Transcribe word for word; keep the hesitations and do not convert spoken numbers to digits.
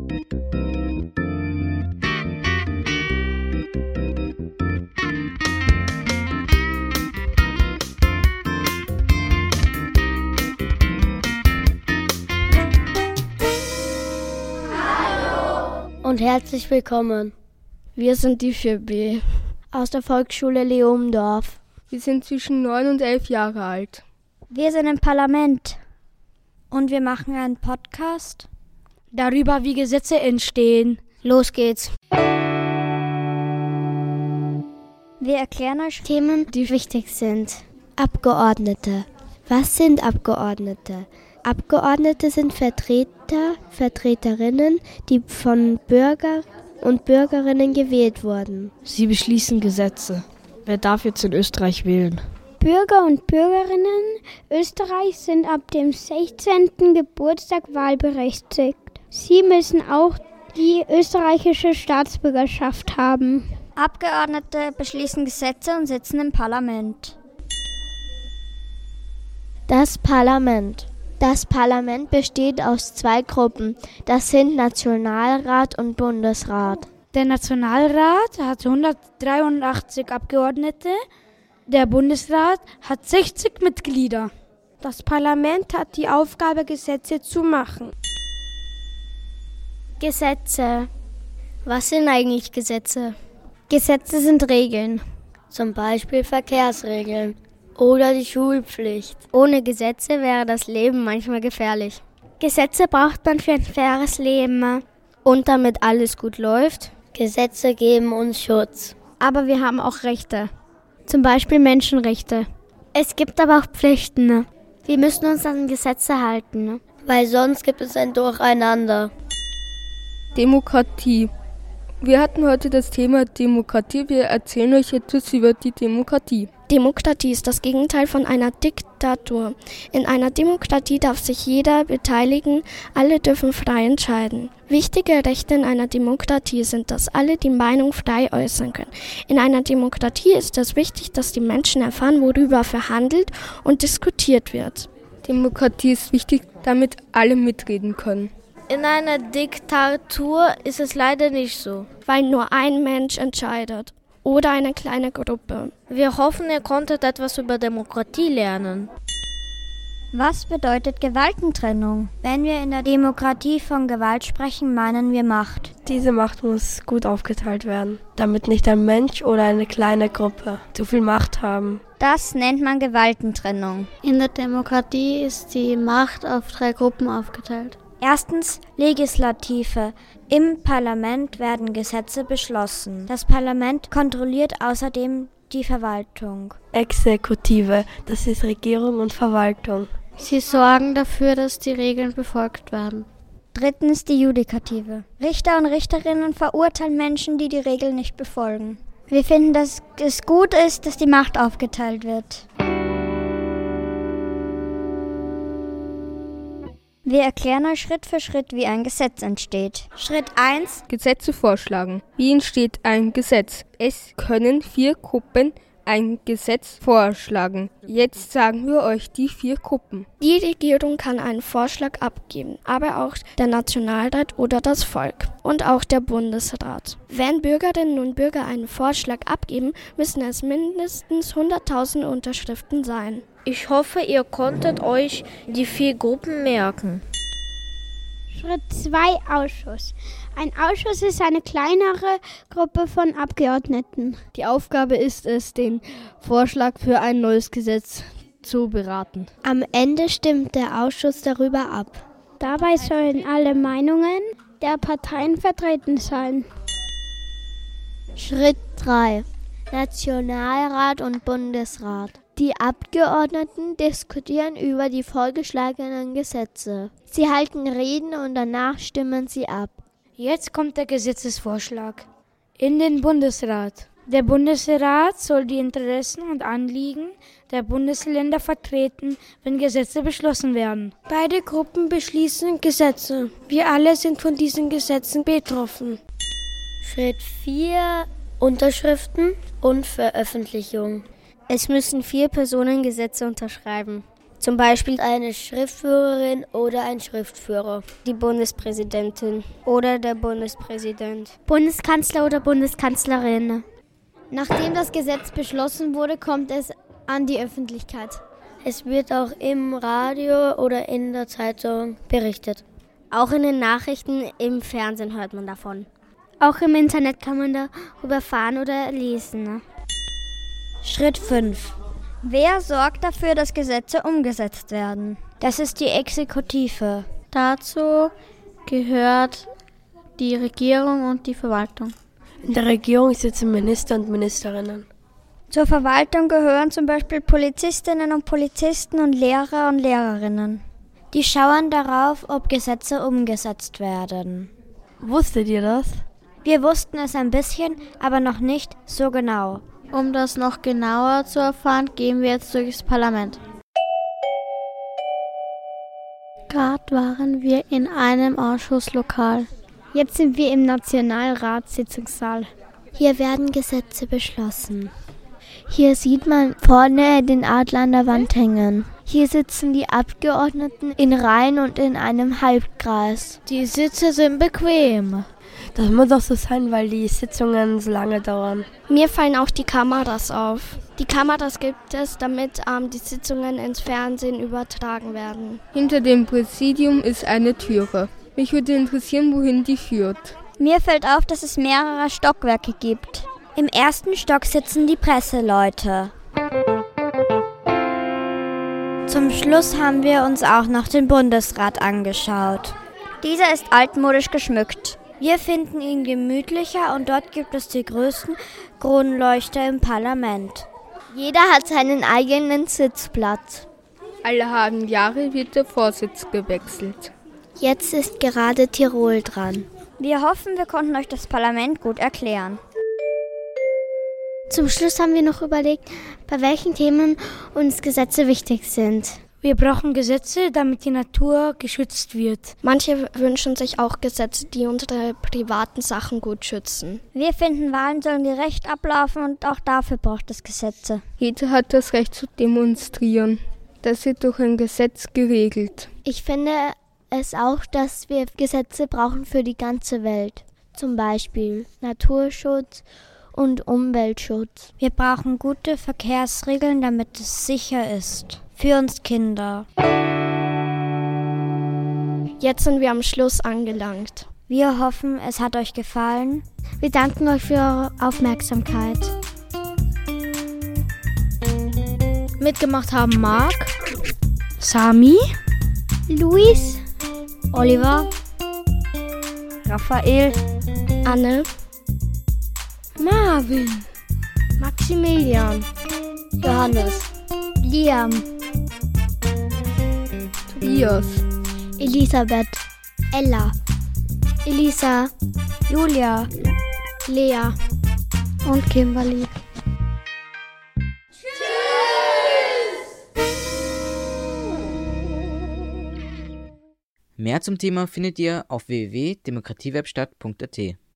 Und herzlich willkommen. Wir sind die vier B aus der Volksschule Leomdorf. Wir sind zwischen neun und elf Jahre alt. Wir sind im Parlament und wir machen einen Podcast darüber, wie Gesetze entstehen. Los geht's. Wir erklären euch Themen, die wichtig sind. Abgeordnete. Was sind Abgeordnete? Abgeordnete sind Vertreter, Vertreterinnen, die von Bürger und Bürgerinnen gewählt wurden. Sie beschließen Gesetze. Wer darf jetzt in Österreich wählen? Bürger und Bürgerinnen Österreichs sind ab dem sechzehnten Geburtstag wahlberechtigt. Sie müssen auch die österreichische Staatsbürgerschaft haben. Abgeordnete beschließen Gesetze und sitzen im Parlament. Das Parlament. Das Parlament besteht aus zwei Gruppen. Das sind Nationalrat und Bundesrat. Der Nationalrat hat hundertdreiundachtzig Abgeordnete, der Bundesrat hat sechzig Mitglieder. Das Parlament hat die Aufgabe, Gesetze zu machen. Gesetze. Was sind eigentlich Gesetze? Gesetze sind Regeln. Zum Beispiel Verkehrsregeln. Oder die Schulpflicht. Ohne Gesetze wäre das Leben manchmal gefährlich. Gesetze braucht man für ein faires Leben. Und damit alles gut läuft, Gesetze geben uns Schutz. Aber wir haben auch Rechte. Zum Beispiel Menschenrechte. Es gibt aber auch Pflichten. Wir müssen uns an Gesetze halten. Weil sonst gibt es ein Durcheinander. Demokratie. Wir hatten heute das Thema Demokratie. Wir erzählen euch etwas über die Demokratie. Demokratie ist das Gegenteil von einer Diktatur. In einer Demokratie darf sich jeder beteiligen, alle dürfen frei entscheiden. Wichtige Rechte in einer Demokratie sind, dass alle die Meinung frei äußern können. In einer Demokratie ist es wichtig, dass die Menschen erfahren, worüber verhandelt und diskutiert wird. Demokratie ist wichtig, damit alle mitreden können. In einer Diktatur ist es leider nicht so, weil nur ein Mensch entscheidet. Oder eine kleine Gruppe. Wir hoffen, ihr konntet etwas über Demokratie lernen. Was bedeutet Gewaltentrennung? Wenn wir in der Demokratie von Gewalt sprechen, meinen wir Macht. Diese Macht muss gut aufgeteilt werden, damit nicht ein Mensch oder eine kleine Gruppe zu viel Macht haben. Das nennt man Gewaltentrennung. In der Demokratie ist die Macht auf drei Gruppen aufgeteilt. Erstens Legislative. Im Parlament werden Gesetze beschlossen. Das Parlament kontrolliert außerdem die Verwaltung. Exekutive, das ist Regierung und Verwaltung. Sie sorgen dafür, dass die Regeln befolgt werden. Drittens die Judikative. Richter und Richterinnen verurteilen Menschen, die die Regeln nicht befolgen. Wir finden, dass es gut ist, dass die Macht aufgeteilt wird. Wir erklären euch Schritt für Schritt, wie ein Gesetz entsteht. Schritt eins. Gesetze vorschlagen. Wie entsteht ein Gesetz? Es können vier Gruppen ein Gesetz vorschlagen. Jetzt sagen wir euch die vier Gruppen. Die Regierung kann einen Vorschlag abgeben, aber auch der Nationalrat oder das Volk und auch der Bundesrat. Wenn Bürgerinnen und Bürger einen Vorschlag abgeben, müssen es mindestens hunderttausend Unterschriften sein. Ich hoffe, ihr konntet euch die vier Gruppen merken. Schritt zwei. Ausschuss. Ein Ausschuss ist eine kleinere Gruppe von Abgeordneten. Die Aufgabe ist es, den Vorschlag für ein neues Gesetz zu beraten. Am Ende stimmt der Ausschuss darüber ab. Dabei sollen alle Meinungen der Parteien vertreten sein. Schritt drei. Nationalrat und Bundesrat. Die Abgeordneten diskutieren über die vorgeschlagenen Gesetze. Sie halten Reden und danach stimmen sie ab. Jetzt kommt der Gesetzesvorschlag in den Bundesrat. Der Bundesrat soll die Interessen und Anliegen der Bundesländer vertreten, wenn Gesetze beschlossen werden. Beide Gruppen beschließen Gesetze. Wir alle sind von diesen Gesetzen betroffen. Schritt vier. Unterschriften und Veröffentlichung. Es müssen vier Personen Gesetze unterschreiben. Zum Beispiel eine Schriftführerin oder ein Schriftführer. Die Bundespräsidentin oder der Bundespräsident. Bundeskanzler oder Bundeskanzlerin. Nachdem das Gesetz beschlossen wurde, kommt es an die Öffentlichkeit. Es wird auch im Radio oder in der Zeitung berichtet. Auch in den Nachrichten, im Fernsehen hört man davon. Auch im Internet kann man darüber erfahren oder lesen. Schritt fünf. Wer sorgt dafür, dass Gesetze umgesetzt werden? Das ist die Exekutive. Dazu gehört die Regierung und die Verwaltung. In der Regierung sitzen Minister und Ministerinnen. Zur Verwaltung gehören zum Beispiel Polizistinnen und Polizisten und Lehrer und Lehrerinnen. Die schauen darauf, ob Gesetze umgesetzt werden. Wusstet ihr das? Wir wussten es ein bisschen, aber noch nicht so genau. Um das noch genauer zu erfahren, gehen wir jetzt durchs Parlament. Gerade waren wir in einem Ausschusslokal. Jetzt sind wir im Nationalratssitzungssaal. Hier werden Gesetze beschlossen. Hier sieht man vorne den Adler an der Wand hängen. Hier sitzen die Abgeordneten in Reihen und in einem Halbkreis. Die Sitze sind bequem. Das muss auch so sein, weil die Sitzungen so lange dauern. Mir fallen auch die Kameras auf. Die Kameras gibt es, damit ähm, die Sitzungen ins Fernsehen übertragen werden. Hinter dem Präsidium ist eine Türe. Mich würde interessieren, wohin die führt. Mir fällt auf, dass es mehrere Stockwerke gibt. Im ersten Stock sitzen die Presseleute. Zum Schluss haben wir uns auch noch den Bundesrat angeschaut. Dieser ist altmodisch geschmückt. Wir finden ihn gemütlicher und dort gibt es die größten Kronleuchter im Parlament. Jeder hat seinen eigenen Sitzplatz. Alle halben Jahre wird der Vorsitz gewechselt. Jetzt ist gerade Tirol dran. Wir hoffen, wir konnten euch das Parlament gut erklären. Zum Schluss haben wir noch überlegt, bei welchen Themen uns Gesetze wichtig sind. Wir brauchen Gesetze, damit die Natur geschützt wird. Manche wünschen sich auch Gesetze, die unsere privaten Sachen gut schützen. Wir finden, Wahlen sollen gerecht ablaufen und auch dafür braucht es Gesetze. Jeder hat das Recht zu demonstrieren. Das wird durch ein Gesetz geregelt. Ich finde es auch, dass wir Gesetze brauchen für die ganze Welt. Zum Beispiel Naturschutz und Umweltschutz. Wir brauchen gute Verkehrsregeln, damit es sicher ist. Für uns Kinder. Jetzt sind wir am Schluss angelangt. Wir hoffen, es hat euch gefallen. Wir danken euch für eure Aufmerksamkeit. Mitgemacht haben Marc, Sami, Luis, Oliver, Raphael, Anne, Marvin, Maximilian, Johannes, Liam, Tobias, Elisabeth, Ella, Elisa, Julia, Lea und Kimberly. Mehr zum Thema findet ihr auf w w w punkt demokratiewebstadt punkt a t.